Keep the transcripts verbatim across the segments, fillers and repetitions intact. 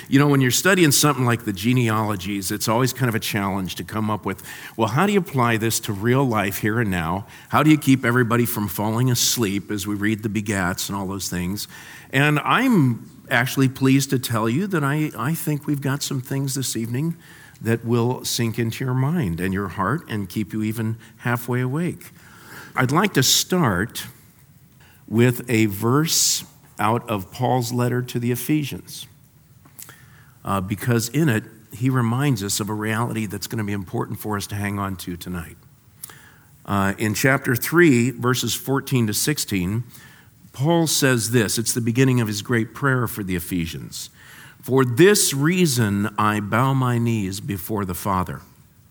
You know, when you're studying something like the genealogies, it's always kind of a challenge to come up with, well, how do you apply this to real life here and now? How do you keep everybody from falling asleep as we read the begats and all those things? And I'm actually pleased to tell you that I, I think we've got some things this evening that will sink into your mind and your heart and keep you even halfway awake. I'd like to start with a verse out of Paul's letter to the Ephesians, uh, because in it, he reminds us of a reality that's going to be important for us to hang on to tonight. Uh, in chapter three, verses fourteen to sixteen, Paul says this. It's the beginning of his great prayer for the Ephesians. For this reason I bow my knees before the Father,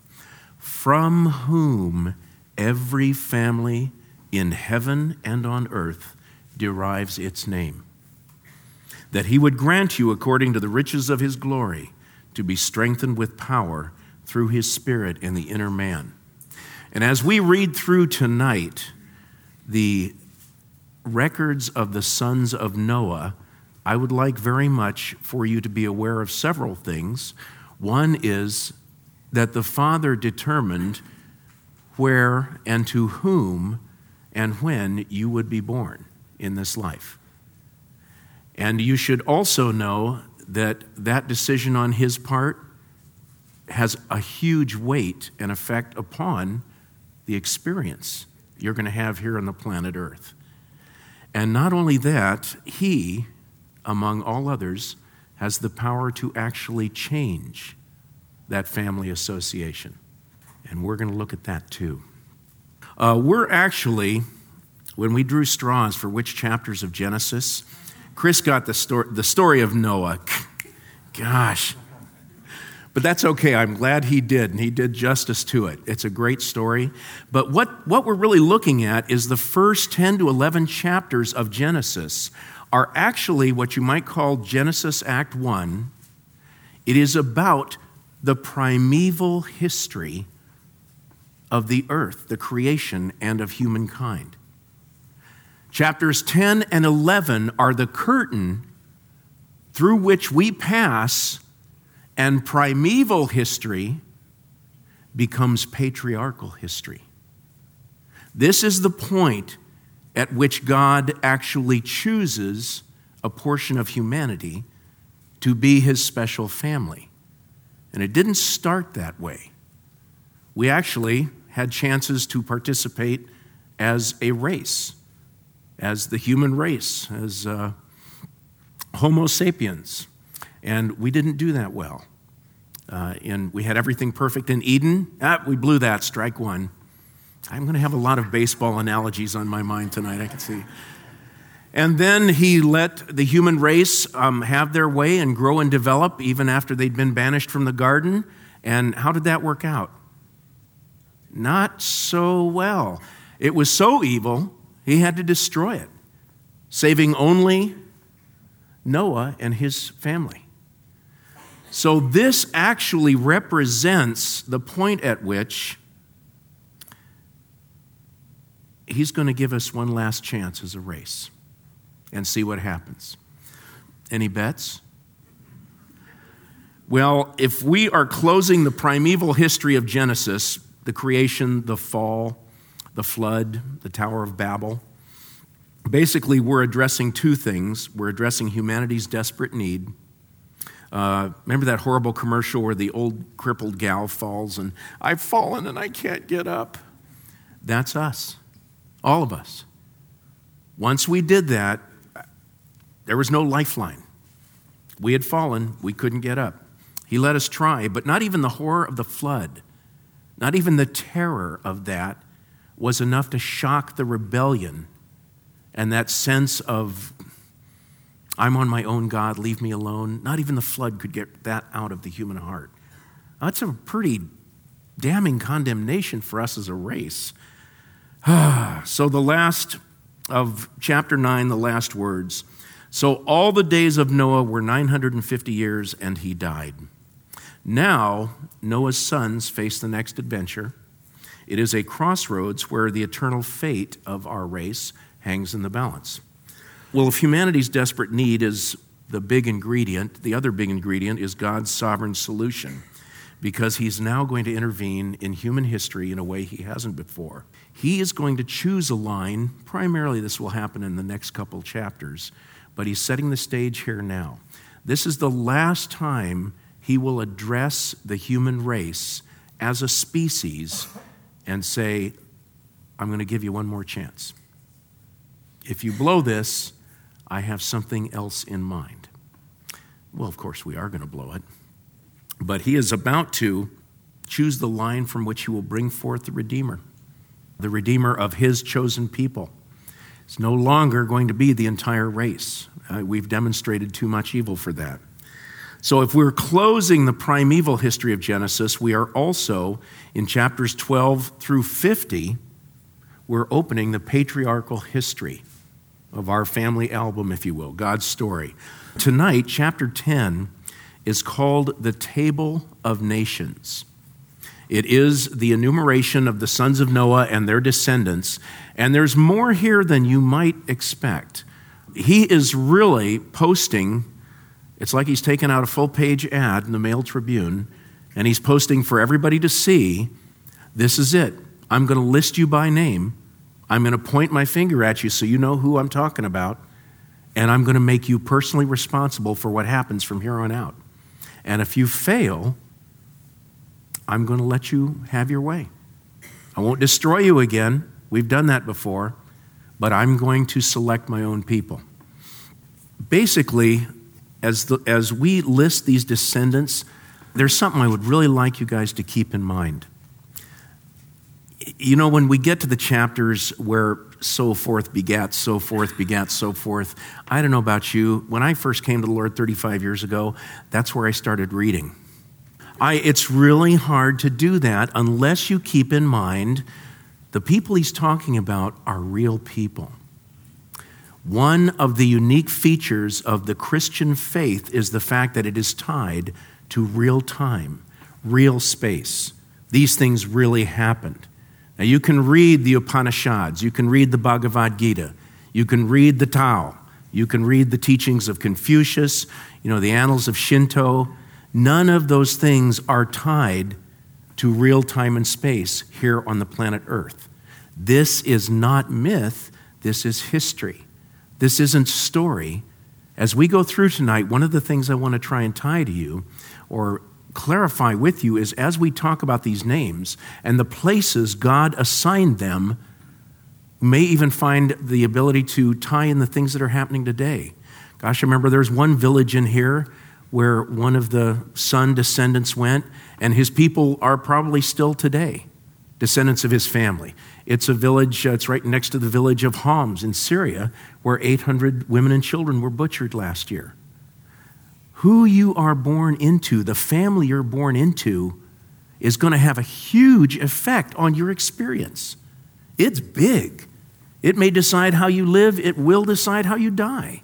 from whom every family in heaven and on earth derives its name, that he would grant you, according to the riches of his glory, to be strengthened with power through his Spirit in the inner man. And as we read through tonight the records of the sons of Noah, I would like very much for you to be aware of several things. One is that the Father determined where and to whom and when you would be born in this life. And you should also know that that decision on his part has a huge weight and effect upon the experience you're going to have here on the planet Earth. And not only that, he, among all others, has the power to actually change that family association. And we're going to look at that too. Uh, we're actually, when we drew straws for which chapters of Genesis, Chris got the story, the story of Noah. Gosh. But that's okay. I'm glad he did, and he did justice to it. It's a great story. But what, what we're really looking at is the first ten to eleven chapters of Genesis are actually what you might call Genesis Act one. It is about the primeval history of the earth, the creation, and of humankind. Chapters ten and eleven are the curtain through which we pass, and primeval history becomes patriarchal history. This is the point at which God actually chooses a portion of humanity to be his special family. And it didn't start that way. We actually had chances to participate as a race, as the human race, as uh, Homo sapiens. And we didn't do that well. Uh, and we had everything perfect in Eden. Ah, we blew that, strike one. I'm going to have a lot of baseball analogies on my mind tonight, I can see. And then he let the human race um, have their way and grow and develop even after they'd been banished from the garden. And how did that work out? Not so well. It was so evil, he had to destroy it, saving only Noah and his family. So this actually represents the point at which he's going to give us one last chance as a race and see what happens. Any bets? Well, if we are closing the primeval history of Genesis, the creation, the fall, the flood, the Tower of Babel, basically we're addressing two things. We're addressing humanity's desperate need. Uh, remember that horrible commercial where the old crippled gal falls and, I've fallen and I can't get up? That's us. All of us. Once we did that, there was no lifeline. We had fallen, we couldn't get up. He let us try, but not even the horror of the flood, not even the terror of that was enough to shock the rebellion and that sense of, I'm on my own, God, leave me alone. Not even the flood could get that out of the human heart. That's a pretty damning condemnation for us as a race. So the last of chapter nine, the last words. So all the days of Noah were nine hundred fifty years, and he died. Now Noah's sons face the next adventure. It is a crossroads where the eternal fate of our race hangs in the balance. Well, if humanity's desperate need is the big ingredient, the other big ingredient is God's sovereign solution, because he's now going to intervene in human history in a way he hasn't before. He is going to choose a line. Primarily, this will happen in the next couple chapters, but he's setting the stage here now. This is the last time he will address the human race as a species and say, I'm going to give you one more chance. If you blow this, I have something else in mind. Well, of course, we are going to blow it. But he is about to choose the line from which he will bring forth the Redeemer, the Redeemer of his chosen people. It's no longer going to be the entire race. Uh, we've demonstrated too much evil for that. So if we're closing the primeval history of Genesis, we are also, in chapters twelve through fifty, we're opening the patriarchal history of our family album, if you will, God's story. Tonight, chapter ten is called the Table of Nations. It is the enumeration of the sons of Noah and their descendants, and there's more here than you might expect. He is really posting, it's like he's taken out a full-page ad in the Mail Tribune, and he's posting for everybody to see, this is it. I'm going to list you by name. I'm going to point my finger at you so you know who I'm talking about, and I'm going to make you personally responsible for what happens from here on out. And if you fail, I'm going to let you have your way. I won't destroy you again. We've done that before, but I'm going to select my own people. Basically, as the, as we list these descendants, there's something I would really like you guys to keep in mind. You know, when we get to the chapters where so forth begat, so forth begat, so forth, I don't know about you. When I first came to the Lord thirty-five years ago, that's where I started reading. I, it's really hard to do that unless you keep in mind the people he's talking about are real people. One of the unique features of the Christian faith is the fact that it is tied to real time, real space. These things really happened. Now, you can read the Upanishads, you can read the Bhagavad Gita, you can read the Tao, you can read the teachings of Confucius, you know, the annals of Shinto. None of those things are tied to real time and space here on the planet Earth. This is not myth, this is history. This isn't story. As we go through tonight, one of the things I want to try and tie to you or clarify with you is as we talk about these names and the places God assigned them, may even find the ability to tie in the things that are happening today. Gosh, I remember there's one village in here where one of the son descendants went, and his people are probably still today, descendants of his family. It's a village, uh, it's right next to the village of Homs in Syria, where eight hundred women and children were butchered last year. Who you are born into, the family you're born into, is going to have a huge effect on your experience. It's big. It may decide how you live. It will decide how you die.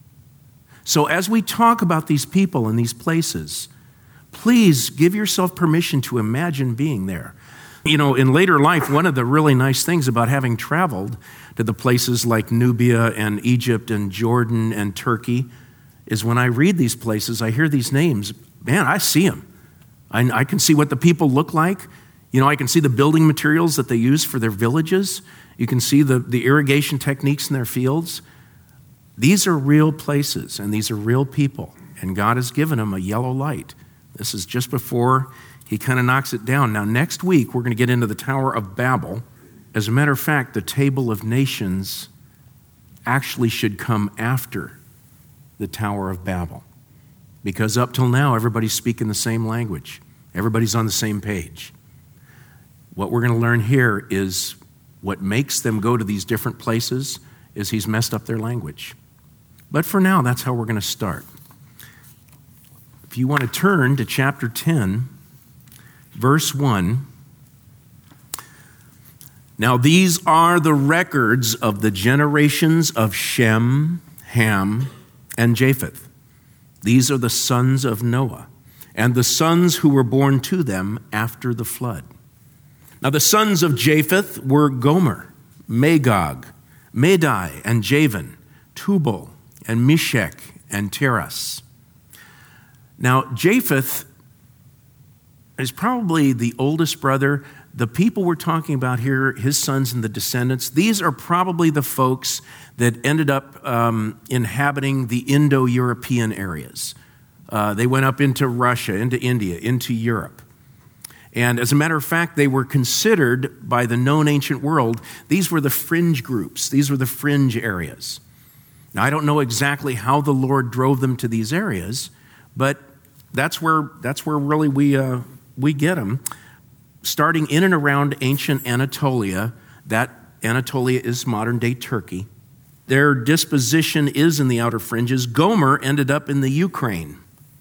So as we talk about these people and these places, please give yourself permission to imagine being there. You know, in later life, one of the really nice things about having traveled to the places like Nubia and Egypt and Jordan and Turkey is when I read these places, I hear these names, man, I see them. I, I can see what the people look like. You know, I can see the building materials that they use for their villages. You can see the, the irrigation techniques in their fields. These are real places, and these are real people, and God has given them a yellow light. This is just before he kind of knocks it down. Now, next week, we're going to get into the Tower of Babel. As a matter of fact, the Table of Nations actually should come after the Tower of Babel, because up till now, everybody's speaking the same language. Everybody's on the same page. What we're going to learn here is what makes them go to these different places is he's messed up their language. But for now, that's how we're going to start. If you want to turn to chapter ten, verse one. Now these are the records of the generations of Shem, Ham, and Japheth. These are the sons of Noah, and the sons who were born to them after the flood. Now the sons of Japheth were Gomer, Magog, Madai, and Javan, Tubal, and Meshech, and Tiras. Now, Japheth is probably the oldest brother. The people we're talking about here, his sons and the descendants, these are probably the folks that ended up um, inhabiting the Indo-European areas. Uh, they went up into Russia, into India, into Europe. And as a matter of fact, they were considered by the known ancient world, these were the fringe groups. These were the fringe areas. Now, I don't know exactly how the Lord drove them to these areas, but that's where that's where really we uh, we get them. Starting in and around ancient Anatolia, that Anatolia is modern-day Turkey. Their disposition is in the outer fringes. Gomer ended up in the Ukraine,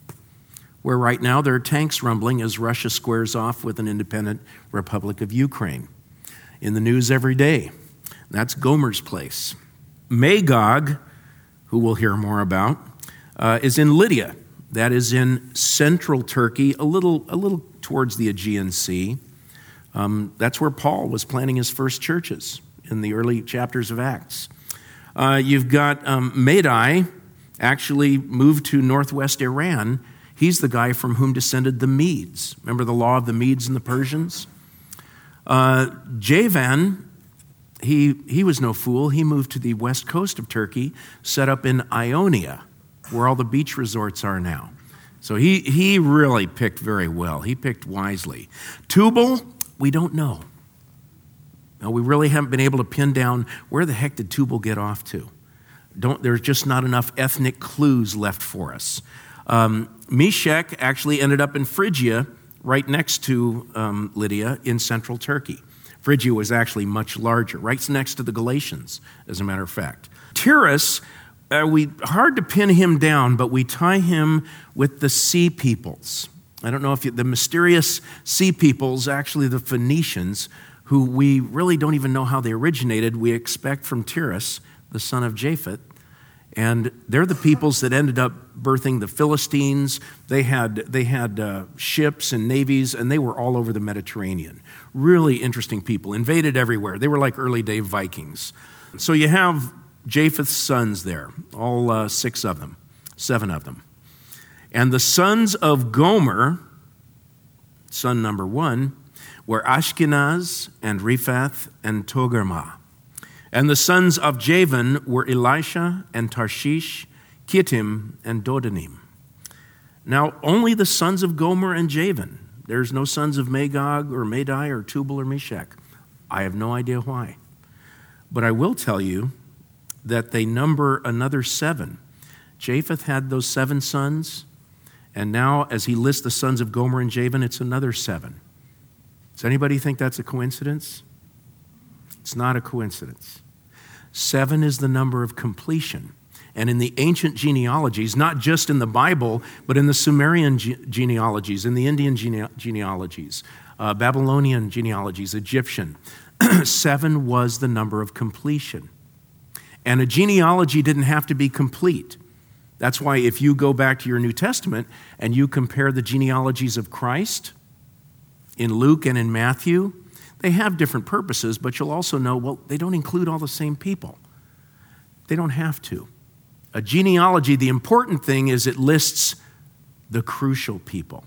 where right now there are tanks rumbling as Russia squares off with an independent Republic of Ukraine. In the news every day. That's Gomer's place. Magog, who we'll hear more about, uh, is in Lydia. That is in central Turkey, a little, a little towards the Aegean Sea. Um, that's where Paul was planting his first churches in the early chapters of Acts. Uh, you've got um, Madai, actually moved to northwest Iran. He's the guy from whom descended the Medes. Remember the law of the Medes and the Persians? Uh, Javan, he, he was no fool. He moved to the west coast of Turkey, set up in Ionia, where all the beach resorts are now. So he, he really picked very well. He picked wisely. Tubal, we don't know. Now, we really haven't been able to pin down where the heck did Tubal get off to. Don't, there's just not enough ethnic clues left for us. Um, Meshech actually ended up in Phrygia, right next to um, Lydia in central Turkey. Phrygia was actually much larger, right next to the Galatians, as a matter of fact. Tiras, uh, we hard to pin him down, but we tie him with the sea peoples. I don't know if you, the mysterious sea peoples, actually the Phoenicians, who we really don't even know how they originated. We expect from Tiras, the son of Japheth. And they're the peoples that ended up birthing the Philistines. They had, they had uh, ships and navies, and they were all over the Mediterranean. Really interesting people, invaded everywhere. They were like early day Vikings. So you have Japheth's sons there, all uh, six of them, seven of them. And the sons of Gomer, son number one, were Ashkenaz and Riphath and Togarmah. And the sons of Javan were Elisha and Tarshish, Kittim and Dodanim. Now, only the sons of Gomer and Javan. There's no sons of Magog or Madai or Tubal or Meshech. I have no idea why. But I will tell you that they number another seven. Japheth had those seven sons, and now as he lists the sons of Gomer and Javan, it's another seven. Does anybody think that's a coincidence? It's not a coincidence. Seven is the number of completion. And in the ancient genealogies, not just in the Bible, but in the Sumerian ge- genealogies, in the Indian gene- genealogies, uh, Babylonian genealogies, Egyptian, seven was the number of completion. And a genealogy didn't have to be complete. That's why if you go back to your New Testament and you compare the genealogies of Christ in Luke and in Matthew, they have different purposes, but you'll also know, well, they don't include all the same people. They don't have to. A genealogy, the important thing is it lists the crucial people.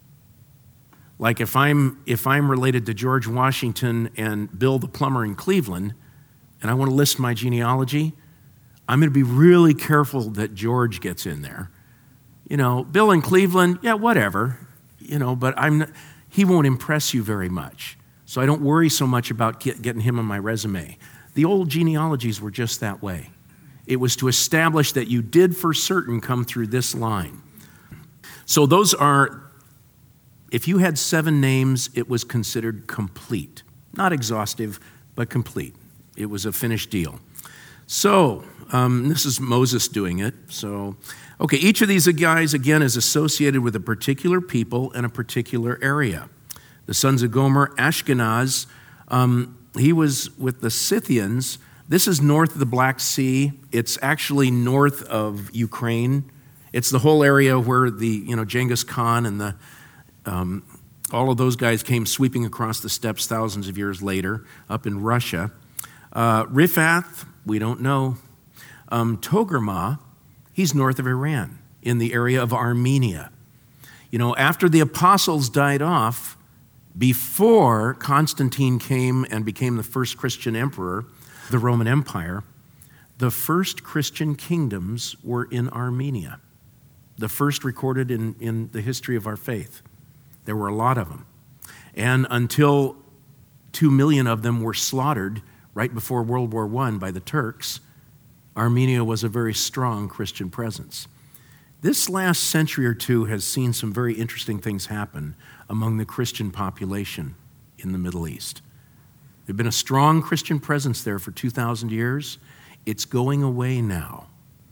Like if I'm if I'm related to George Washington and Bill the plumber in Cleveland, and I want to list my genealogy, I'm going to be really careful that George gets in there. You know, Bill in Cleveland, yeah, whatever. You know, but I'm not, he won't impress you very much. So I don't worry so much about get, getting him on my resume. The old genealogies were just that way. It was to establish that you did for certain come through this line. So those are, if you had seven names, it was considered complete. Not exhaustive, but complete. It was a finished deal. So um, this is Moses doing it. So, okay, each of these guys, again, is associated with a particular people and a particular area. The sons of Gomer, Ashkenaz, um, he was with the Scythians. This is north of the Black Sea. It's actually north of Ukraine. It's the whole area where the, you know, Genghis Khan and the um, all of those guys came sweeping across the steppes thousands of years later, up in Russia. Uh, Riphath, we don't know. Um, Togarmah, He's north of Iran, in the area of Armenia. You know, after the apostles died off, before Constantine came and became the first Christian emperor, the Roman Empire, the first Christian kingdoms were in Armenia, the first recorded in, in the history of our faith. There were a lot of them. And until two million of them were slaughtered right before World War One by the Turks, Armenia was a very strong Christian presence. This last century or two has seen some very interesting things happen among the Christian population in the Middle East. There's been a strong Christian presence there for two thousand years. It's going away now.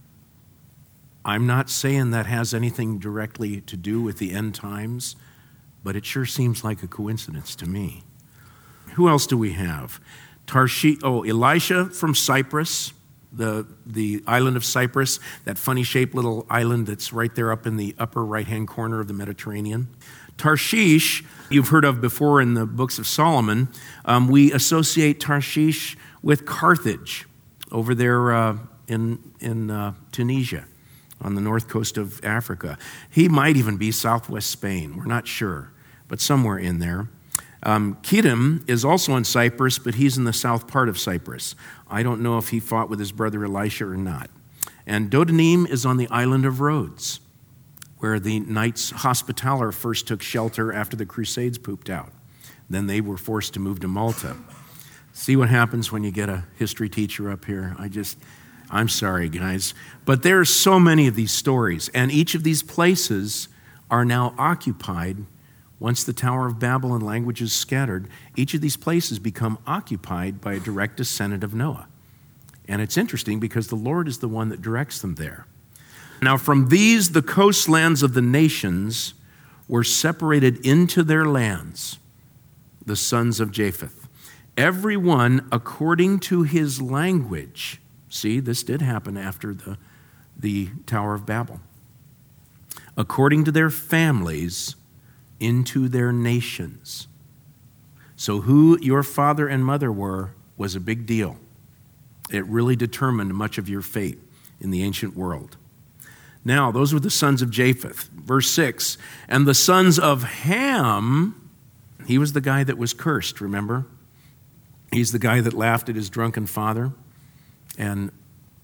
I'm not saying that has anything directly to do with the end times, but it sure seems like a coincidence to me. Who else do we have? Tarshish, oh, Elisha from Cyprus, the, the island of Cyprus, that funny-shaped little island that's right there up in the upper right-hand corner of the Mediterranean. Tarshish, you've heard of before in the books of Solomon. Um, we associate Tarshish with Carthage over there uh, in, in uh, Tunisia on the north coast of Africa. He might even be southwest Spain. We're not sure, but somewhere in there. Um, Kittim is also in Cyprus, but he's in the south part of Cyprus. I don't know if he fought with his brother Elisha or not. And Dodanim is on the island of Rhodes, where the Knights Hospitaller first took shelter after the Crusades pooped out. Then they were forced to move to Malta. See what happens when you get a history teacher up here. I just, I'm sorry, guys. But there are so many of these stories, and each of these places are now occupied. Once the Tower of Babel and language is scattered, each of these places become occupied by a direct descendant of Noah. And it's interesting because the Lord is the one that directs them there. Now, from these, the coastlands of the nations were separated into their lands, the sons of Japheth, every one according to his language. See, this did happen after the, the Tower of Babel. According to their families, into their nations. So who your father and mother were was a big deal. It really determined much of your fate in the ancient world. Now, those were the sons of Japheth. Verse six, and the sons of Ham, he was the guy that was cursed, remember? He's the guy that laughed at his drunken father. And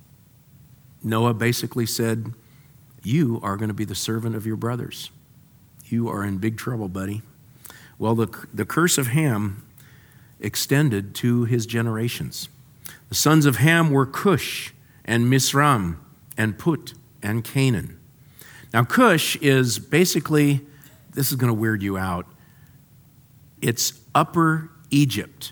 Noah basically said, you are going to be the servant of your brothers. You are in big trouble, buddy. Well, the, the curse of Ham extended to his generations. The sons of Ham were Cush and Misram and Put and Canaan. Now, Cush is basically, this is going to weird you out, it's Upper Egypt,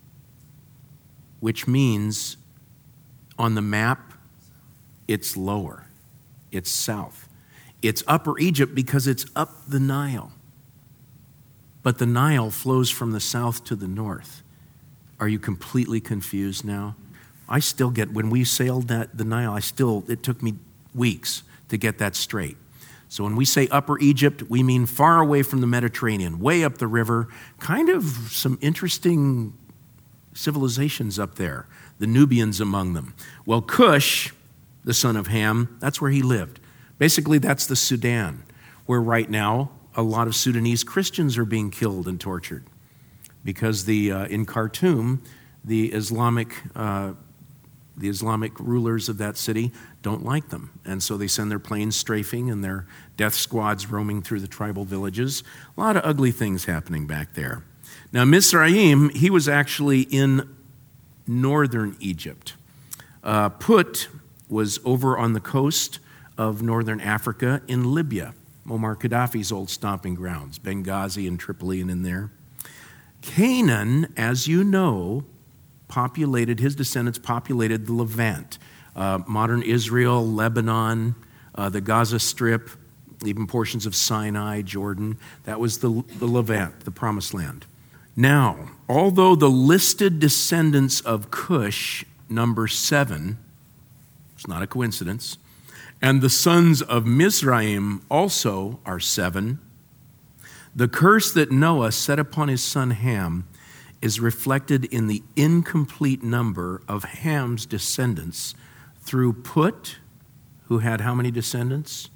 which means on the map, it's lower, it's south. It's Upper Egypt because it's up the Nile. But the Nile flows from the south to the north. Are you completely confused now? I still get, when we sailed that the Nile, I still, it took me weeks to get that straight. So when we say Upper Egypt, we mean far away from the Mediterranean, way up the river, kind of some interesting civilizations up there, the Nubians among them. Well, Cush, the son of Ham, that's where he lived. Basically, that's the Sudan, where right now a lot of Sudanese Christians are being killed and tortured because the uh, in Khartoum, the Islamic uh, the Islamic rulers of that city don't like them, and so they send their planes strafing and their death squads roaming through the tribal villages. A lot of ugly things happening back there. Now, Mizraim, he was actually in northern Egypt. Uh, Put was over on the coast of northern Africa in Libya, Muammar Gaddafi's old stomping grounds, Benghazi and Tripoli and in there. Canaan, as you know, populated, his descendants populated the Levant, uh, modern Israel, Lebanon, uh, the Gaza Strip, even portions of Sinai, Jordan. That was the, the Levant, the Promised Land. Now, although the listed descendants of Cush number seven, it's not a coincidence, and the sons of Mizraim also are seven, the curse that Noah set upon his son Ham is reflected in the incomplete number of Ham's descendants through Put, who had how many descendants?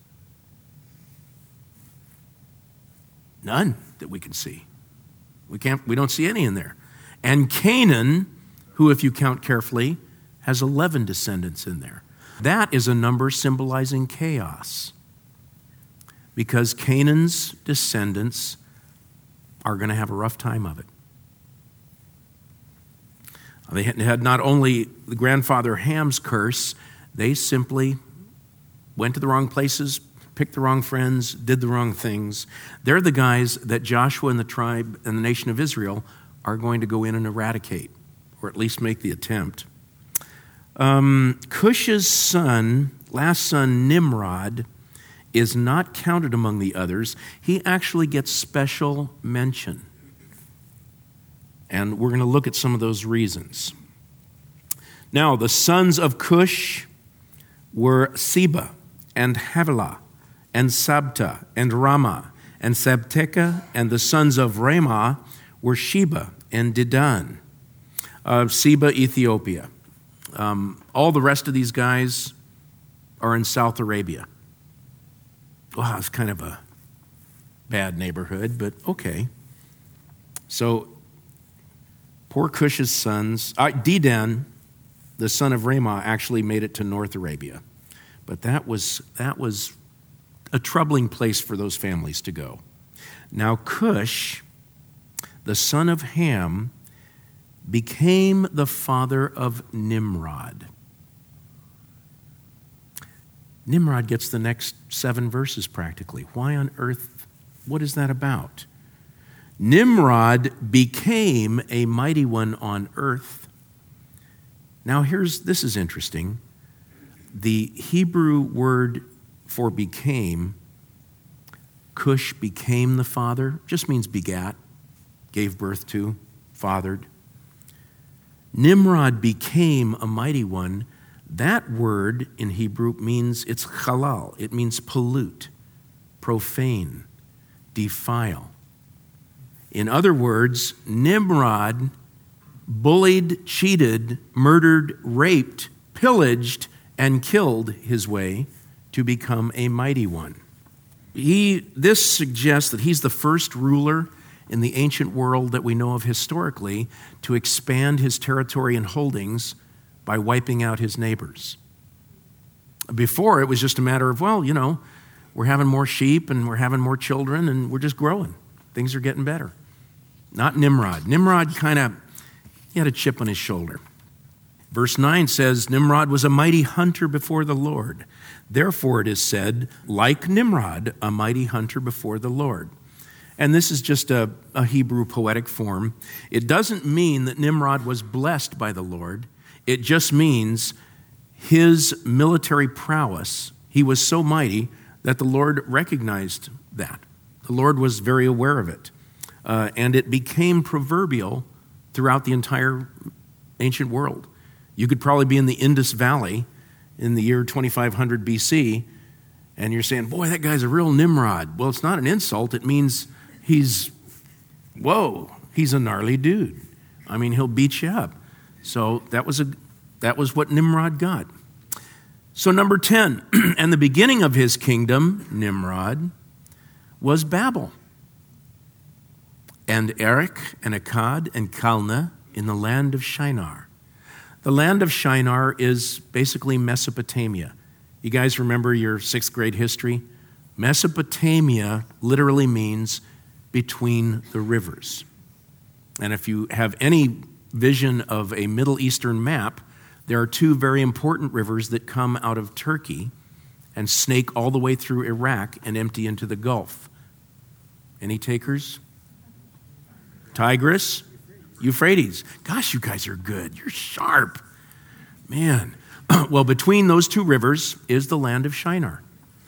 None that we can see. We can't, we don't see any in there. And Canaan, who, if you count carefully, has eleven descendants in there. That is a number symbolizing chaos, because Canaan's descendants are going to have a rough time of it. They had not only the grandfather Ham's curse, they simply went to the wrong places, picked the wrong friends, did the wrong things. They're the guys that Joshua and the tribe and the nation of Israel are going to go in and eradicate, or at least make the attempt. Um, Cush's son, last son Nimrod, is not counted among the others. He actually gets special mention. And we're going to look at some of those reasons. Now, the sons of Cush were Seba and Havilah and Sabta and Ramah and Sabteka, and the sons of Ramah were Sheba and Dedan. Uh, Seba, Ethiopia. Um, all the rest of these guys are in South Arabia. Wow, it's kind of a bad neighborhood, but okay. So, poor Cush's sons, uh, Dedan, the son of Ramah, actually made it to North Arabia. But that was that was a troubling place for those families to go. Now, Cush, the son of Ham, became the father of Nimrod. Nimrod gets the next seven verses practically. Why on earth? What is that about? Nimrod became a mighty one on earth. Now here's, this is interesting. The Hebrew word for became, Cush became the father, just means begat, gave birth to, fathered. Nimrod became a mighty one. That word in Hebrew means, it's halal. It means pollute, profane, defile. In other words, Nimrod bullied, cheated, murdered, raped, pillaged, and killed his way to become a mighty one. He, this suggests that he's the first ruler in the ancient world that we know of historically to expand his territory and holdings by wiping out his neighbors. Before, it was just a matter of, well, you know, we're having more sheep and we're having more children and we're just growing. Things are getting better. Not Nimrod. Nimrod kind of, he had a chip on his shoulder. Verse nine says, Nimrod was a mighty hunter before the Lord. Therefore it is said, like Nimrod, a mighty hunter before the Lord. And this is just a, a Hebrew poetic form. It doesn't mean that Nimrod was blessed by the Lord. It just means his military prowess, he was so mighty that the Lord recognized that. The Lord was very aware of it. Uh, and it became proverbial throughout the entire ancient world. You could probably be in the Indus Valley in the year twenty-five hundred B C, and you're saying, boy, that guy's a real Nimrod. Well, it's not an insult. It means he's, whoa, he's a gnarly dude. I mean, he'll beat you up. So that was a that was what Nimrod got. So number ten, and the beginning of his kingdom, Nimrod, was Babel, and Erech, and Akkad, and Calneh in the land of Shinar. The land of Shinar is basically Mesopotamia. You guys remember your sixth grade history? Mesopotamia literally means between the rivers. And if you have any vision of a Middle Eastern map, there are two very important rivers that come out of Turkey and snake all the way through Iraq and empty into the Gulf. Any takers? Tigris, Euphrates. Gosh, you guys are good. You're sharp. Man. Well, between those two rivers is the land of Shinar.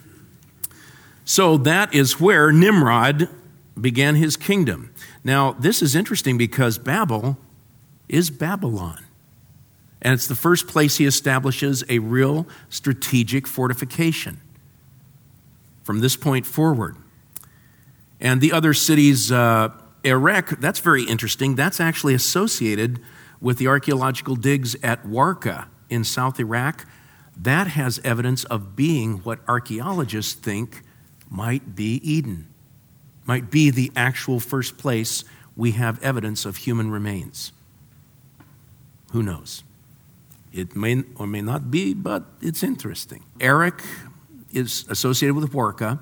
So that is where Nimrod began his kingdom. Now, this is interesting because Babel is Babylon. And it's the first place he establishes a real strategic fortification from this point forward. And the other cities, uh, Erech, that's very interesting. That's actually associated with the archaeological digs at Warka in South Iraq. that has evidence of being what archaeologists think might be Eden, might be the actual first place we have evidence of human remains. Who knows? It may or may not be, but it's interesting. Erech is associated with Warka.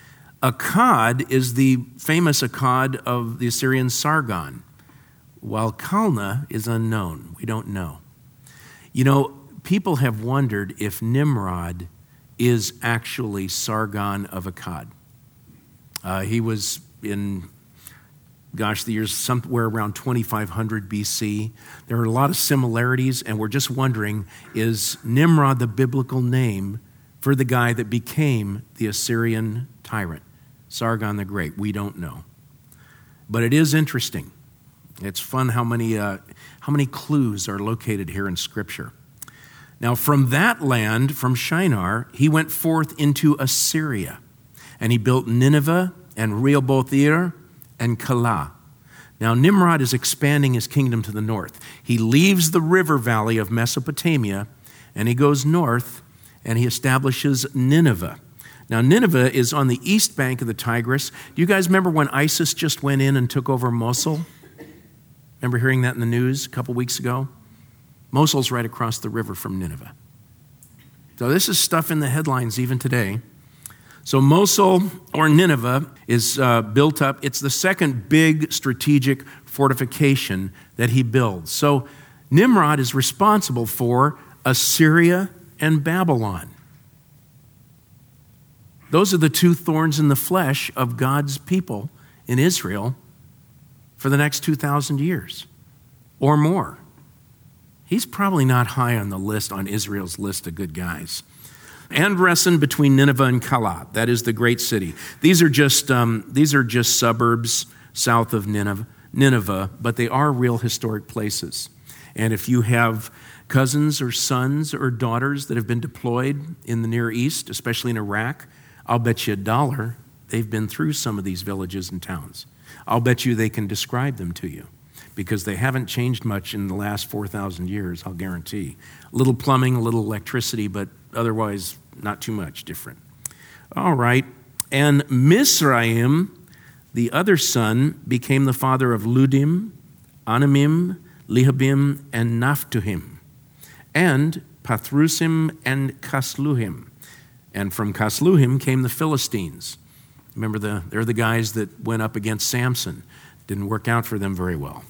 Akkad is the famous Akkad of the Assyrian Sargon, while Kalna is unknown. We don't know. You know, people have wondered if Nimrod is actually Sargon of Akkad. Uh, he was in, gosh, the years somewhere around twenty-five hundred B C. There are a lot of similarities, and we're just wondering, is Nimrod the biblical name for the guy that became the Assyrian tyrant, Sargon the Great? We don't know. But it is interesting. It's fun how many, uh, how many clues are located here in Scripture. Now, from that land, from Shinar, he went forth into Assyria, and he built Nineveh and Rehoboth-ir and Calah. Now, Nimrod is expanding his kingdom to the north. He leaves the river valley of Mesopotamia, and he goes north, and he establishes Nineveh. Now, Nineveh is on the east bank of the Tigris. Do you guys remember when ISIS just went in and took over Mosul? Remember hearing that in the news a couple weeks ago? Mosul's right across the river from Nineveh. So this is stuff in the headlines even today. So Mosul, or Nineveh, is uh, built up. It's the second big strategic fortification that he builds. So Nimrod is responsible for Assyria and Babylon. Those are the two thorns in the flesh of God's people in Israel for the next two thousand years or more. He's probably not high on the list, on Israel's list of good guys. And Resen between Nineveh and Calah, that is the great city. These are just um, these are just suburbs south of Nineveh, Nineveh, but they are real historic places. And if you have cousins or sons or daughters that have been deployed in the Near East, especially in Iraq, I'll bet you a dollar they've been through some of these villages and towns. I'll bet you they can describe them to you, because they haven't changed much in the last four thousand years, I'll guarantee. A little plumbing, a little electricity, but otherwise not too much different. All right. And Mizraim, the other son, became the father of Ludim, Anamim, Lehabim, and Naphtuhim, and Pathrusim and Casluhim. And from Casluhim came the Philistines. Remember, the, they're the guys that went up against Samson. Didn't work out for them very well.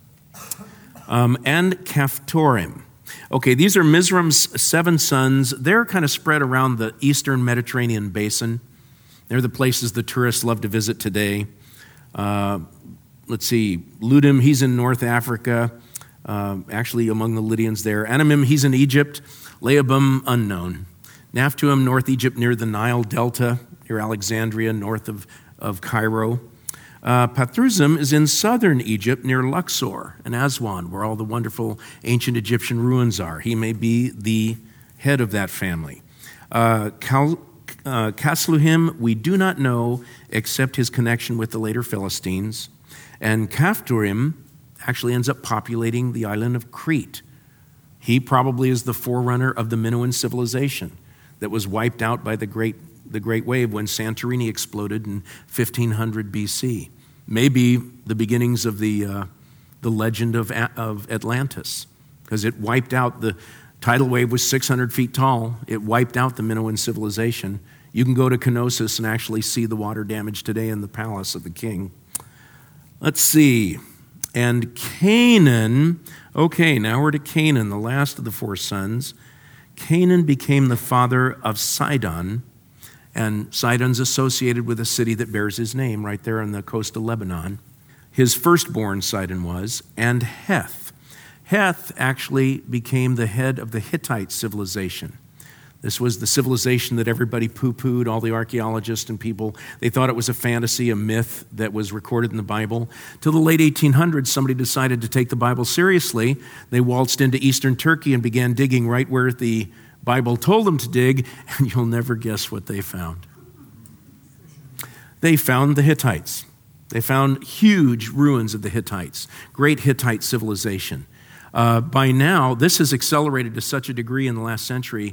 Um, and Caphtorim. Okay, these are Mizraim's seven sons. They're kind of spread around the eastern Mediterranean basin. They're the places the tourists love to visit today. Uh, let's see, Ludim, he's in North Africa, uh, actually among the Lydians there. Anamim, he's in Egypt. Lehabim, unknown. Naphtuhim, North Egypt, near the Nile Delta, near Alexandria, north of, of Cairo. Uh, Pathrusim is in southern Egypt, near Luxor and Aswan, where all the wonderful ancient Egyptian ruins are. He may be the head of that family. Uh, Cal, uh, Casluhim, we do not know, except his connection with the later Philistines. And Caphtorim actually ends up populating the island of Crete. He probably is the forerunner of the Minoan civilization that was wiped out by the great, the great wave when Santorini exploded in fifteen hundred B C. Maybe the beginnings of the, uh, the legend of, of Atlantis, because it wiped out, the tidal wave was six hundred feet tall. It wiped out the Minoan civilization. You can go to Knossos and actually see the water damage today in the palace of the king. Let's see. And Canaan, okay, now we're to Canaan, the last of the four sons. Canaan became the father of Sidon, and Sidon's associated with a city that bears his name right there on the coast of Lebanon. His firstborn, Sidon was, and Heth. Heth actually became the head of the Hittite civilization. This was the civilization that everybody poo-pooed, all the archaeologists and people. They thought it was a fantasy, a myth that was recorded in the Bible. Till the late eighteen hundreds, somebody decided to take the Bible seriously. They waltzed into eastern Turkey and began digging right where the Bible told them to dig, and you'll never guess what they found. They found the Hittites. They found huge ruins of the Hittites, great Hittite civilization. Uh, by now, this has accelerated to such a degree in the last century,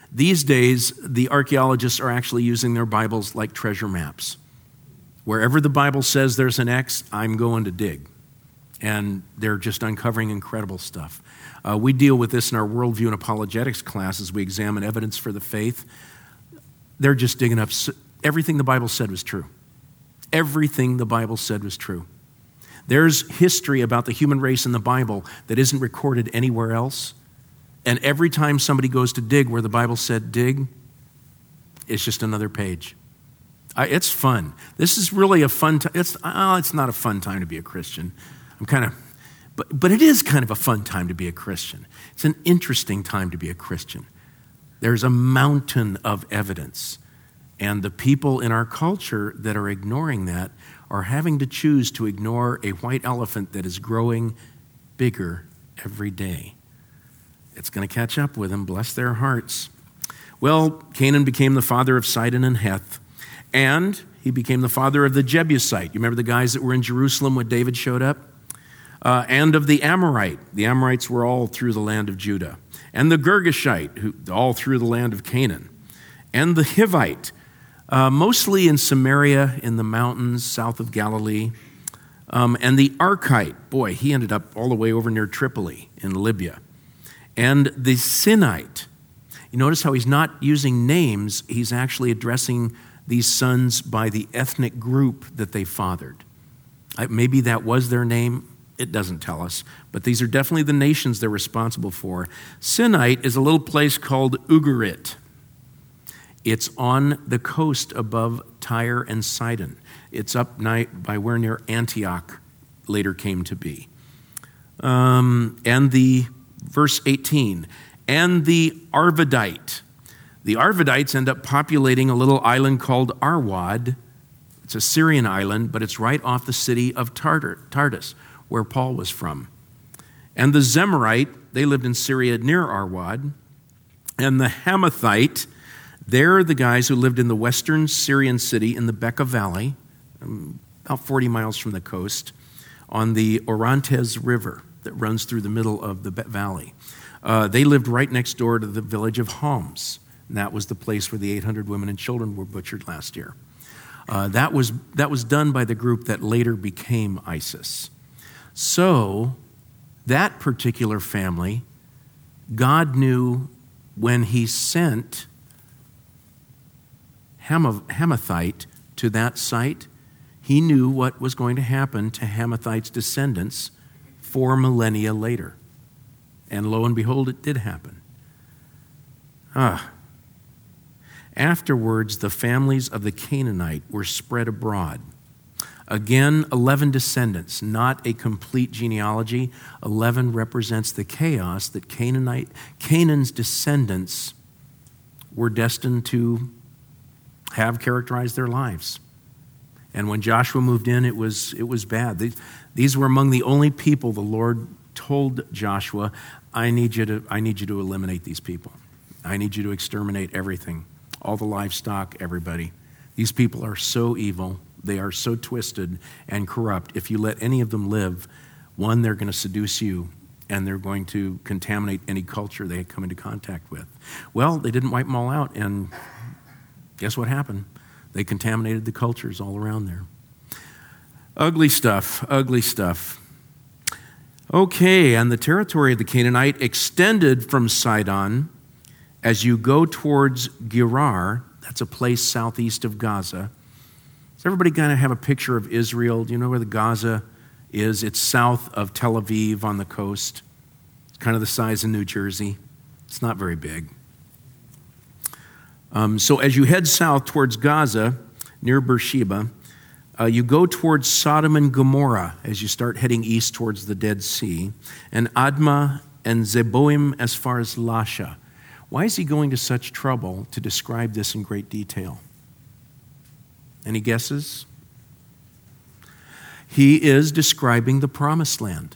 These days, the archaeologists are actually using their Bibles like treasure maps. Wherever the Bible says there's an X, I'm going to dig. And they're just uncovering incredible stuff. Uh, we deal with this in our worldview and apologetics class as we examine evidence for the faith. They're just digging up everything the Bible said was true. Everything the Bible said was true. There's history about the human race in the Bible that isn't recorded anywhere else. And every time somebody goes to dig where the Bible said dig, it's just another page. I, it's fun. This is really a fun time. It's, oh, it's not a fun time to be a Christian. I'm kind of, but, but it is kind of a fun time to be a Christian. It's an interesting time to be a Christian. There's a mountain of evidence. And the people in our culture that are ignoring that are having to choose to ignore a white elephant that is growing bigger every day. It's going to catch up with them, bless their hearts. Well, Canaan became the father of Sidon and Heth, and he became the father of the Jebusite. You remember the guys that were in Jerusalem when David showed up? Uh, and of the Amorite. The Amorites were all through the land of Judah. And the Girgashite, who, all through the land of Canaan. And the Hivite, Uh, mostly in Samaria, in the mountains south of Galilee. Um, and the Archite, boy, he ended up all the way over near Tripoli in Libya. And the Sinite, you notice how he's not using names, he's actually addressing these sons by the ethnic group that they fathered. Uh, maybe that was their name, it doesn't tell us, but these are definitely the nations they're responsible for. Sinite is a little place called Ugarit. It's on the coast above Tyre and Sidon. It's up by where near Antioch later came to be. Um, and the, verse eighteen, and the Arvadite. The Arvadites end up populating a little island called Arwad. It's a Syrian island, but it's right off the city of Tartar, Tardus, where Paul was from. And the Zemarite, they lived in Syria near Arwad. And the Hamathite, they're the guys who lived in the western Syrian city in the Bekaa Valley, about forty miles from the coast, on the Orontes River that runs through the middle of the valley. Uh, they lived right next door to the village of Homs, and that was the place where the eight hundred women and children were butchered last year. Uh, that was that was done by the group that later became ISIS. So that particular family, God knew when he sent Hamathite to that site, he knew what was going to happen to Hamathite's descendants four millennia later. And lo and behold, it did happen. Ah. Afterwards, the families of the Canaanite were spread abroad. Again, eleven descendants, not a complete genealogy. eleven represents the chaos that Canaanite, Canaan's descendants were destined to have characterized their lives. And when Joshua moved in, it was it was bad. These, these were among the only people the Lord told Joshua, I need you to I need you to eliminate these people. I need you to exterminate everything, all the livestock, everybody. These people are so evil. They are so twisted and corrupt. If you let any of them live, one, they're going to seduce you, and they're going to contaminate any culture they come into contact with. Well, they didn't wipe them all out, and guess what happened? They contaminated the cultures all around there. Ugly stuff, ugly stuff. Okay, and the territory of the Canaanite extended from Sidon as you go towards Gerar. That's a place southeast of Gaza. Does everybody kind of have a picture of Israel? Do you know where the Gaza is? It's south of Tel Aviv on the coast. It's kind of the size of New Jersey. It's not very big. Um, so as you head south towards Gaza, near Beersheba, uh, you go towards Sodom and Gomorrah as you start heading east towards the Dead Sea, and Admah and Zeboim as far as Lasha. Why is he going to such trouble to describe this in great detail? Any guesses? He is describing the promised land.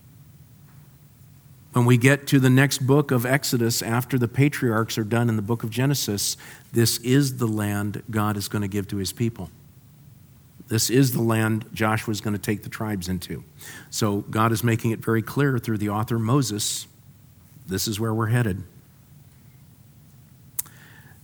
When we get to the next book of Exodus, after the patriarchs are done in the book of Genesis, this is the land God is going to give to his people. This is the land Joshua is going to take the tribes into. So God is making it very clear through the author Moses, this is where we're headed.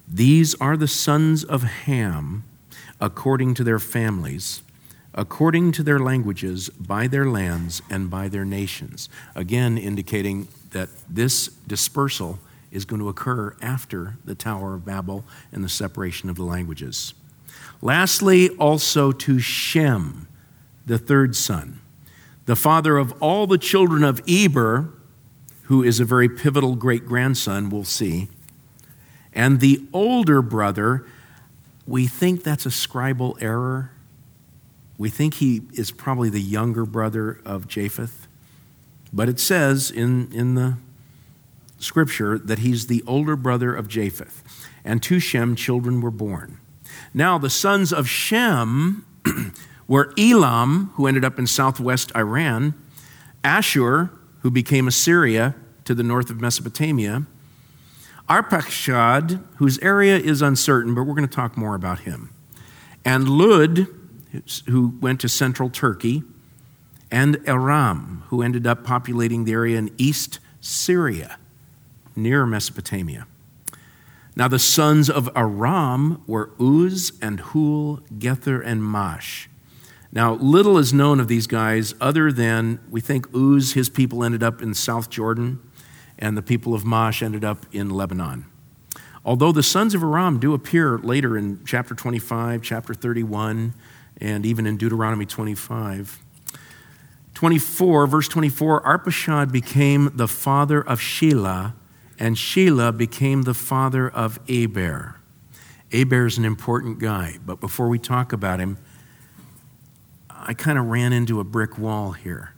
These are the sons of Ham, according to their families, according to their languages, by their lands, and by their nations. Again, indicating that this dispersal is going to occur after the Tower of Babel and the separation of the languages. Lastly, also to Shem, the third son, the father of all the children of Eber, who is a very pivotal great-grandson, we'll see, and the older brother. We think that's a scribal error. We think he is probably the younger brother of Japheth. But it says in, in the scripture that he's the older brother of Japheth. And to Shem children were born. Now the sons of Shem were Elam, who ended up in southwest Iran, Ashur, who became Assyria to the north of Mesopotamia, Arpachshad, whose area is uncertain, but we're going to talk more about him, and Lud, who went to central Turkey, and Aram, who ended up populating the area in East Syria, near Mesopotamia. Now the sons of Aram were Uz and Hul, Gether, and Mash. Now little is known of these guys other than we think Uz, his people ended up in South Jordan, and the people of Mash ended up in Lebanon. Although the sons of Aram do appear later in chapter twenty-five, chapter thirty-one, and even in Deuteronomy twenty-five. twenty-four, verse twenty-four, Arpachshad became the father of Shelah, and Shelah became the father of Eber. Eber is an important guy, but before we talk about him, I kind of ran into a brick wall here.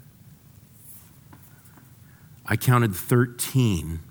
I counted thirteen,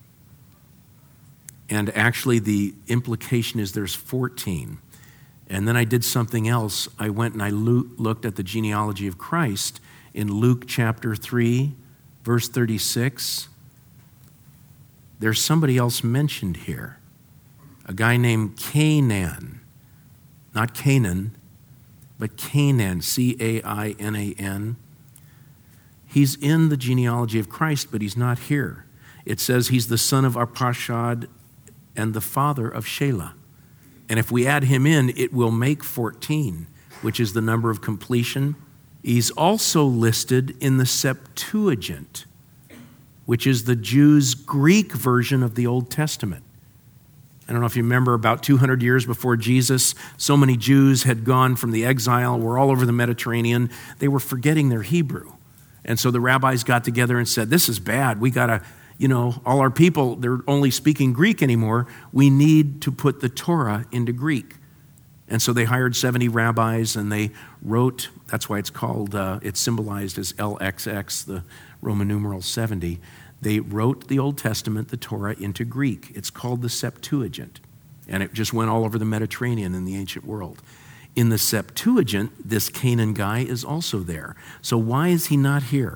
and actually the implication is there's fourteen. And then I did something else. I went and I looked at the genealogy of Christ in Luke chapter three, verse thirty-six. There's somebody else mentioned here, a guy named Cainan, not Canaan, but Cainan, C A I N A N. He's in the genealogy of Christ, but he's not here. It says he's the son of Arpachshad and the father of Shelah. And if we add him in, it will make fourteen, which is the number of completion. He's also listed in the Septuagint, which is the Jews' Greek version of the Old Testament. I don't know if you remember, about two hundred years before Jesus, so many Jews had gone from the exile, were all over the Mediterranean. They were forgetting their Hebrew. And so the rabbis got together and said, this is bad. We got to, you know, all our people, they're only speaking Greek anymore. We need to put the Torah into Greek. And so they hired seventy rabbis and they wrote, that's why it's called, uh, it's symbolized as L X X, the Roman numeral seventy. They wrote the Old Testament, the Torah, into Greek. It's called the Septuagint. And it just went all over the Mediterranean in the ancient world. In the Septuagint, this Canaan guy is also there. So why is he not here?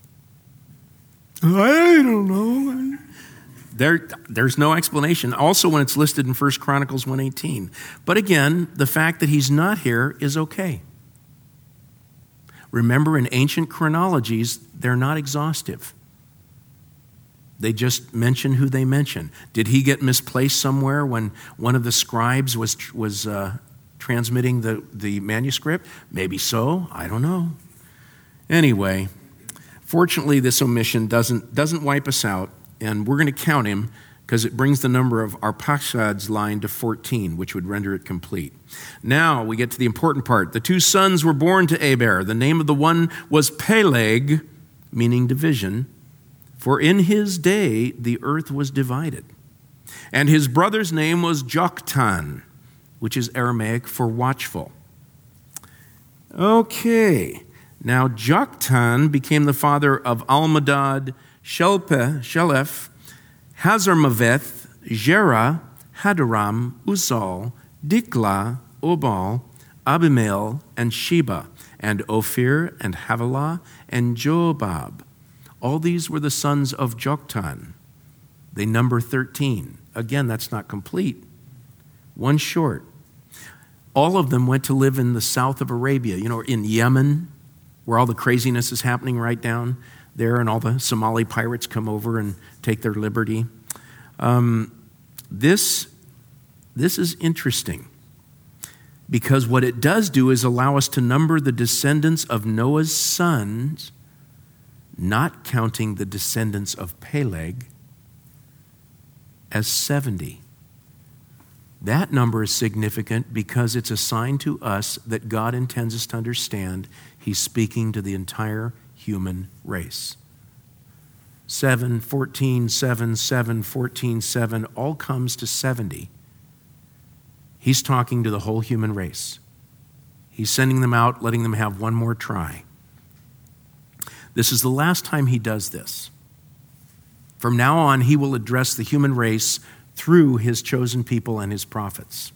I don't know. There, there's no explanation. Also, when it's listed in First Chronicles one eighteen. But again, the fact that he's not here is okay. Remember, in ancient chronologies, they're not exhaustive. They just mention who they mention. Did he get misplaced somewhere when one of the scribes was was uh, transmitting the, the manuscript? Maybe so. I don't know. Anyway, fortunately, this omission doesn't, doesn't wipe us out, and we're going to count him because it brings the number of Arpachshad's line to fourteen, which would render it complete. Now we get to the important part. The two sons were born to Eber. The name of the one was Peleg, meaning division, for in his day the earth was divided. And his brother's name was Joktan, which is Aramaic for watchful. Okay, now Joktan became the father of Almadad, Shelpe, Shelef, Hazarmaveth, Jerah, Hadaram, Uzal, Dikla, Obal, Abimael, and Sheba, and Ophir, and Havilah, and Jobab. All these were the sons of Joktan. They number thirteen. Again, that's not complete. One short. All of them went to live in the south of Arabia, you know, in Yemen, where all the craziness is happening right down there, and all the Somali pirates come over and take their liberty. Um, this this is interesting because what it does do is allow us to number the descendants of Noah's sons, not counting the descendants of Peleg, as seventy. That number is significant because it's a sign to us that God intends us to understand He's speaking to the entire human race. seven, fourteen, seven, seven, fourteen, seven, all comes to seventy. He's talking to the whole human race. He's sending them out, letting them have one more try. This is the last time He does this. From now on, He will address the human race through His chosen people and His prophets.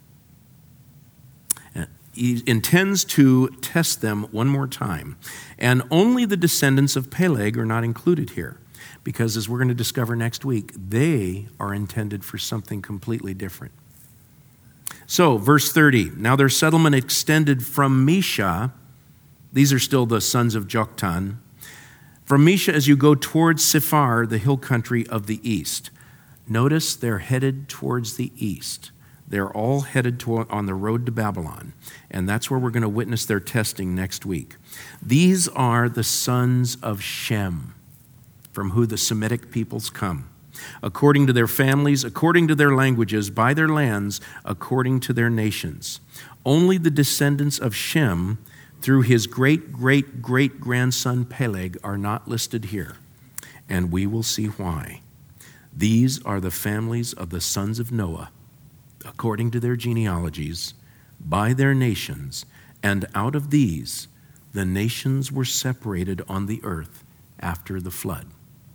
He intends to test them one more time. And only the descendants of Peleg are not included here, because as we're going to discover next week, they are intended for something completely different. So, verse thirty, now their settlement extended from Mesha. These are still the sons of Joktan. From Mesha as you go towards Sephar, the hill country of the east. Notice they're headed towards the east. They're all headed to, on the road to Babylon, and that's where we're going to witness their testing next week. These are the sons of Shem, from who the Semitic peoples come, according to their families, according to their languages, by their lands, according to their nations. Only the descendants of Shem, through his great-great-great-grandson Peleg, are not listed here, and we will see why. These are the families of the sons of Noah, according to their genealogies, by their nations, and out of these the nations were separated on the earth after the flood.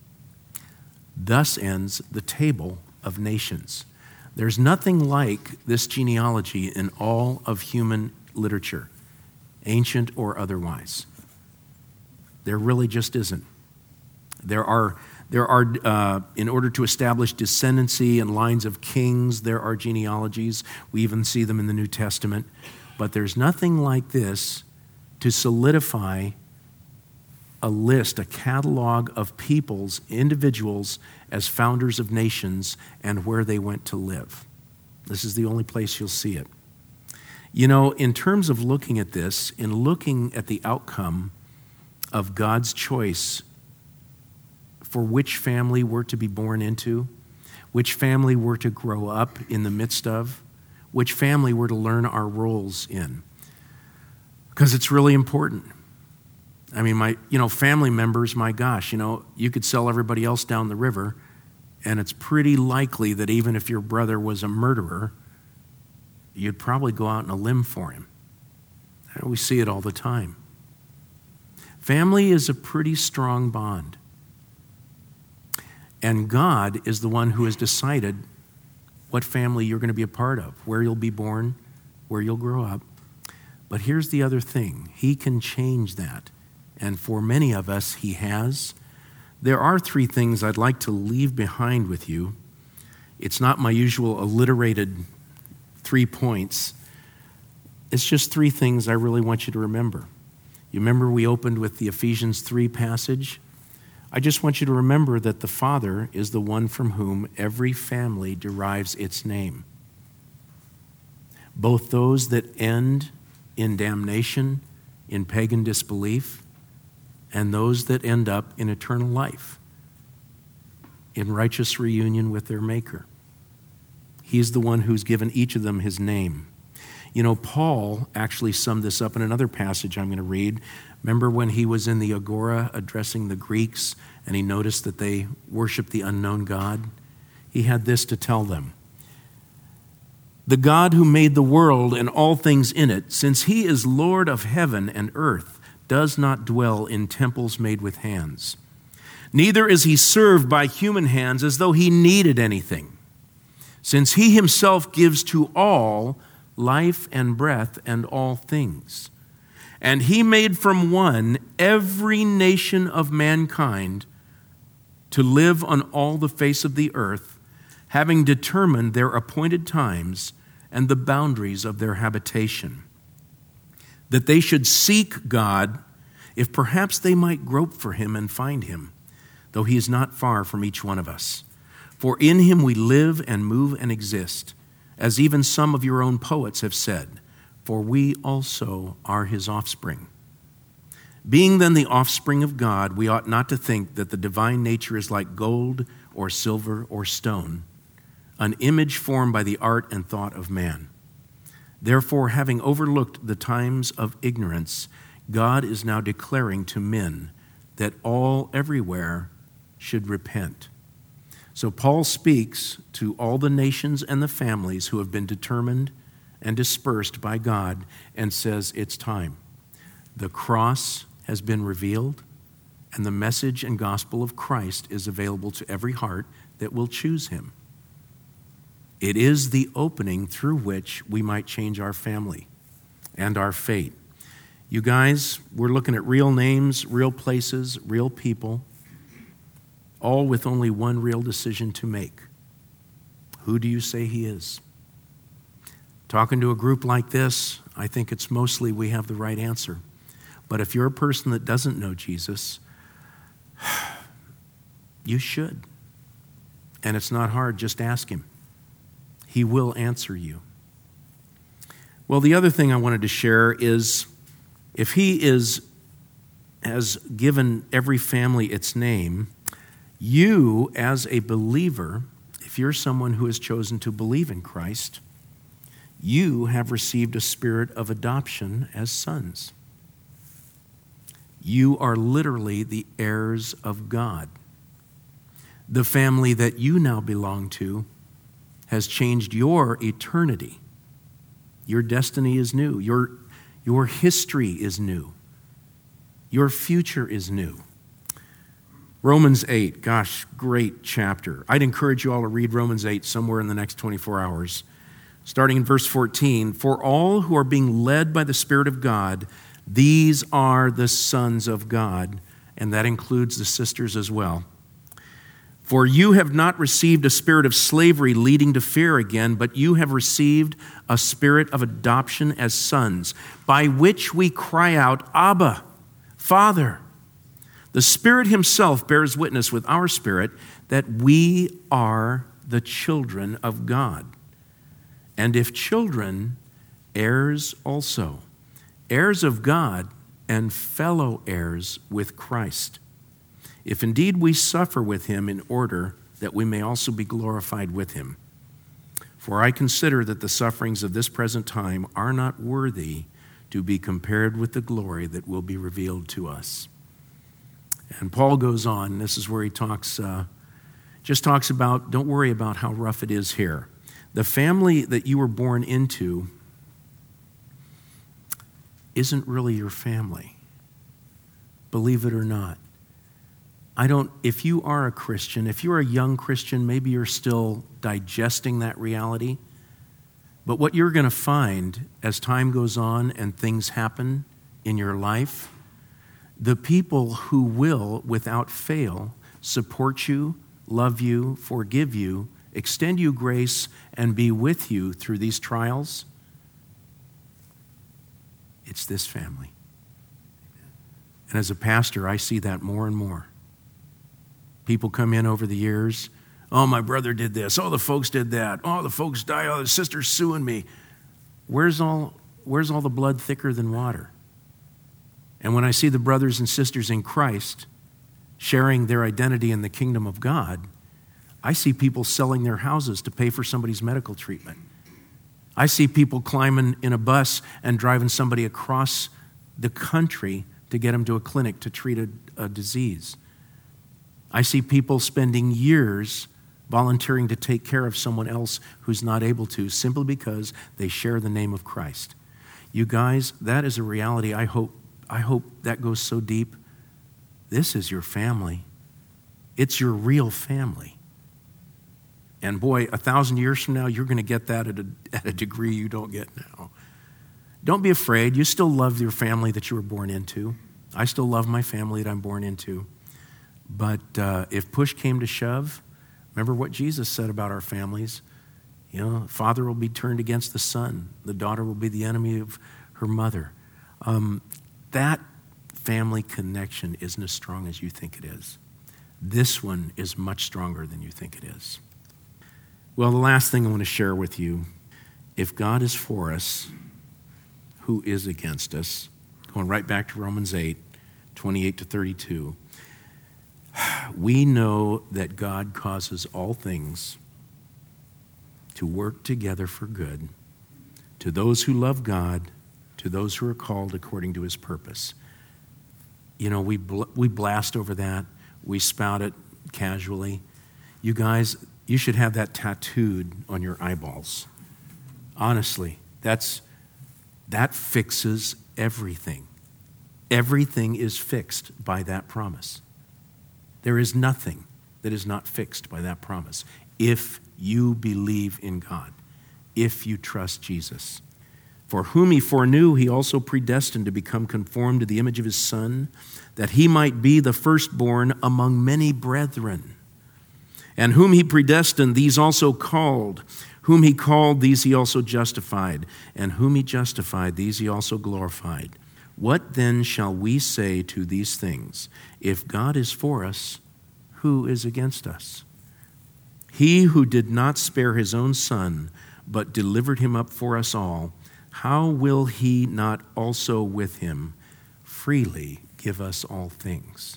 Thus ends the table of nations. There's nothing like this genealogy in all of human literature, ancient or otherwise. There really just isn't. There are There are, uh, in order to establish descendancy and lines of kings, there are genealogies. We even see them in the New Testament. But there's nothing like this to solidify a list, a catalog of peoples, individuals, as founders of nations and where they went to live. This is the only place you'll see it. You know, in terms of looking at this, in looking at the outcome of God's choice for which family we're to be born into, which family we're to grow up in the midst of, which family we're to learn our roles in. Because it's really important. I mean, my, you know, family members, my gosh, you know, you could sell everybody else down the river, and it's pretty likely that even if your brother was a murderer, you'd probably go out on a limb for him. And we see it all the time. Family is a pretty strong bond. And God is the one who has decided what family you're going to be a part of, where you'll be born, where you'll grow up. But here's the other thing. He can change that. And for many of us, He has. There are three things I'd like to leave behind with you. It's not my usual alliterated three points. It's just three things I really want you to remember. You remember we opened with the Ephesians three passage? I just want you to remember that the Father is the one from whom every family derives its name. Both those that end in damnation, in pagan disbelief, and those that end up in eternal life, in righteous reunion with their Maker. He's the one who's given each of them his name. You know, Paul actually summed this up in another passage I'm going to read. Remember when he was in the Agora addressing the Greeks and he noticed that they worshiped the unknown God? He had this to tell them. The God who made the world and all things in it, since He is Lord of heaven and earth, does not dwell in temples made with hands. Neither is He served by human hands as though He needed anything, since He Himself gives to all life and breath and all things. And He made from one every nation of mankind to live on all the face of the earth, having determined their appointed times and the boundaries of their habitation, that they should seek God, if perhaps they might grope for Him and find Him, though He is not far from each one of us. For in Him we live and move and exist, as even some of your own poets have said, for we also are his offspring. Being then the offspring of God, we ought not to think that the divine nature is like gold or silver or stone, an image formed by the art and thought of man. Therefore, having overlooked the times of ignorance, God is now declaring to men that all everywhere should repent. So Paul speaks to all the nations and the families who have been determined and dispersed by God and says it's time. The cross has been revealed, and the message and gospel of Christ is available to every heart that will choose him. It is the opening through which we might change our family and our fate. You guys, we're looking at real names, real places, real people, all with only one real decision to make. Who do you say he is? Talking to a group like this, I think it's mostly we have the right answer. But if you're a person that doesn't know Jesus, you should. And it's not hard, just ask him. He will answer you. Well, the other thing I wanted to share is if he is has given every family its name, you as a believer, if you're someone who has chosen to believe in Christ, you have received a spirit of adoption as sons. You are literally the heirs of God. The family that you now belong to has changed your eternity. Your destiny is new. Your, your history is new. Your future is new. Romans eight, gosh, great chapter. I'd encourage you all to read Romans eight somewhere in the next twenty-four hours. Starting in verse fourteen, for all who are being led by the Spirit of God, these are the sons of God, and that includes the sisters as well. For you have not received a spirit of slavery leading to fear again, but you have received a spirit of adoption as sons, by which we cry out, Abba, Father. The Spirit himself bears witness with our spirit that we are the children of God. And if children, heirs also, heirs of God and fellow heirs with Christ, if indeed we suffer with him in order that we may also be glorified with him. For I consider that the sufferings of this present time are not worthy to be compared with the glory that will be revealed to us. And Paul goes on, this is where he talks, uh, just talks about, don't worry about how rough it is here. The family that you were born into isn't really your family, believe it or not. I don't, if you are a Christian, if you're a young Christian, maybe you're still digesting that reality. But what you're going to find as time goes on and things happen in your life, the people who will, without fail, support you, love you, forgive you, extend you grace, and be with you through these trials, it's this family. And as a pastor, I see that more and more. People come in over the years, oh, my brother did this, oh, the folks did that, oh, the folks died, oh, the sister's suing me. Where's all, where's all the blood thicker than water? And when I see the brothers and sisters in Christ sharing their identity in the kingdom of God, I see people selling their houses to pay for somebody's medical treatment. I see people climbing in a bus and driving somebody across the country to get them to a clinic to treat a, a disease. I see people spending years volunteering to take care of someone else who's not able to, simply because they share the name of Christ. You guys, that is a reality. I hope, I hope that goes so deep. This is your family. It's your real family. And boy, a thousand years from now, you're going to get that at a, at a degree you don't get now. Don't be afraid. You still love your family that you were born into. I still love my family that I'm born into. But uh, if push came to shove, remember what Jesus said about our families. You know, father will be turned against the son. The daughter will be the enemy of her mother. Um, that family connection isn't as strong as you think it is. This one is much stronger than you think it is. Well, the last thing I want to share with you, If God is for us, who is against us? Going right back to Romans eight, twenty-eight to thirty-two. We know that God causes all things to work together for good to those who love God, to those who are called according to his purpose. You know, we bl- we blast over that. We spout it casually. You guys, you should have that tattooed on your eyeballs. Honestly, that's that fixes everything. Everything is fixed by that promise. There is nothing that is not fixed by that promise. If you believe in God, if you trust Jesus. For whom he foreknew, he also predestined to become conformed to the image of his Son, that he might be the firstborn among many brethren. And whom he predestined, these also called. Whom he called, these he also justified. And whom he justified, these he also glorified. What then shall we say to these things? If God is for us, who is against us? He who did not spare his own Son, but delivered him up for us all, how will he not also with him freely give us all things?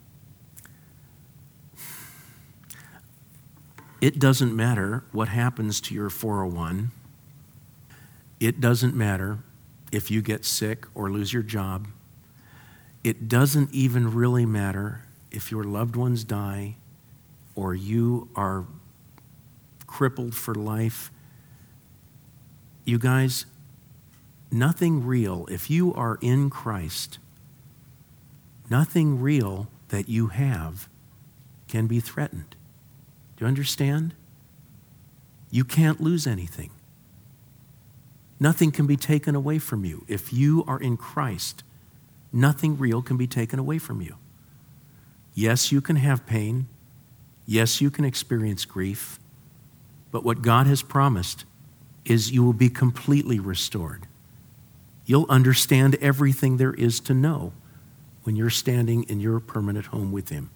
It doesn't matter what happens to your four oh one. It doesn't matter if you get sick or lose your job. It doesn't even really matter if your loved ones die or you are crippled for life. You guys, nothing real, if you are in Christ, nothing real that you have can be threatened. Do you understand? You can't lose anything. Nothing can be taken away from you. If you are in Christ, nothing real can be taken away from you. Yes, you can have pain. Yes, you can experience grief. But what God has promised is you will be completely restored. You'll understand everything there is to know when you're standing in your permanent home with him.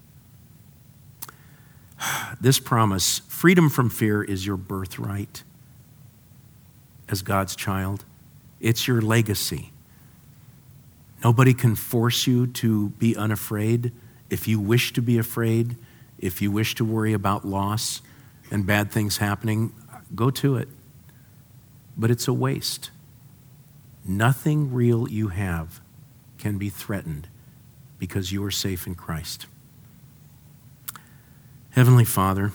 This promise, freedom from fear, is your birthright as God's child. It's your legacy. Nobody can force you to be unafraid. If you wish to be afraid, if you wish to worry about loss and bad things happening, go to it. But it's a waste. Nothing real you have can be threatened because you are safe in Christ. Heavenly Father,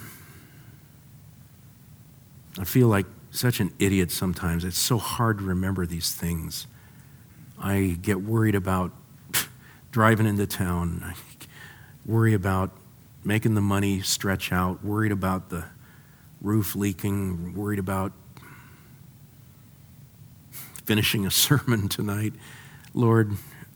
I feel like such an idiot sometimes. It's so hard to remember these things. I get worried about driving into town. I worry about making the money stretch out, worried about the roof leaking, worried about finishing a sermon tonight. Lord,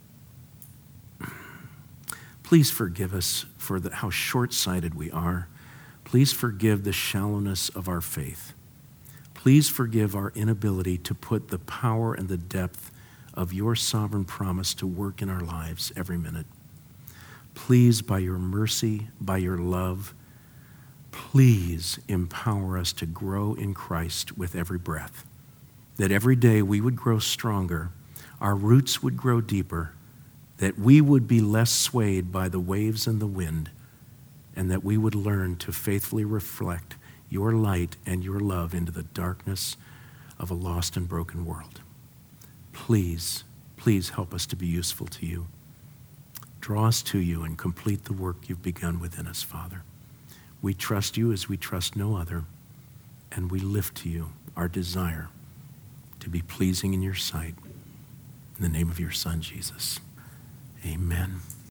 please forgive us for the, how short-sighted we are. Please forgive the shallowness of our faith. Please forgive our inability to put the power and the depth of your sovereign promise to work in our lives every minute. Please, by your mercy, by your love, please empower us to grow in Christ with every breath, that every day we would grow stronger, our roots would grow deeper, that we would be less swayed by the waves and the wind, and that we would learn to faithfully reflect your light and your love into the darkness of a lost and broken world. Please, please help us to be useful to you. Draw us to you and complete the work you've begun within us, Father. We trust you as we trust no other, and we lift to you our desire to be pleasing in your sight. In the name of your Son, Jesus. Amen.